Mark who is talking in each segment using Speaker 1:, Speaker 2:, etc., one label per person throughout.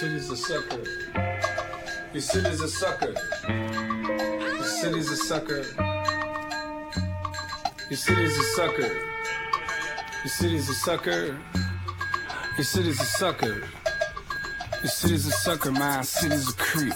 Speaker 1: city's a sucker. Your city's a sucker. Your city's a sucker. Your city's a sucker. Your city's a sucker. Your city's a sucker. Your city's a sucker. My city's a creep.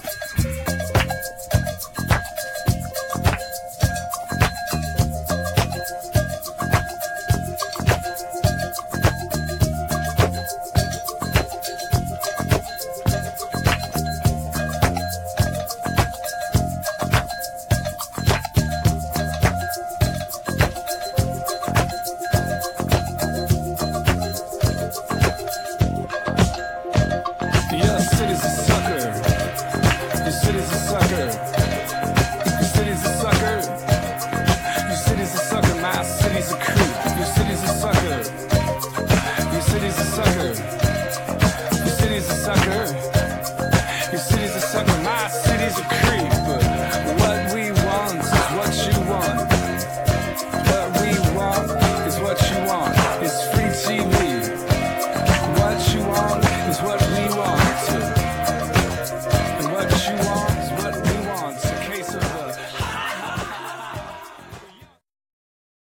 Speaker 1: Sucker.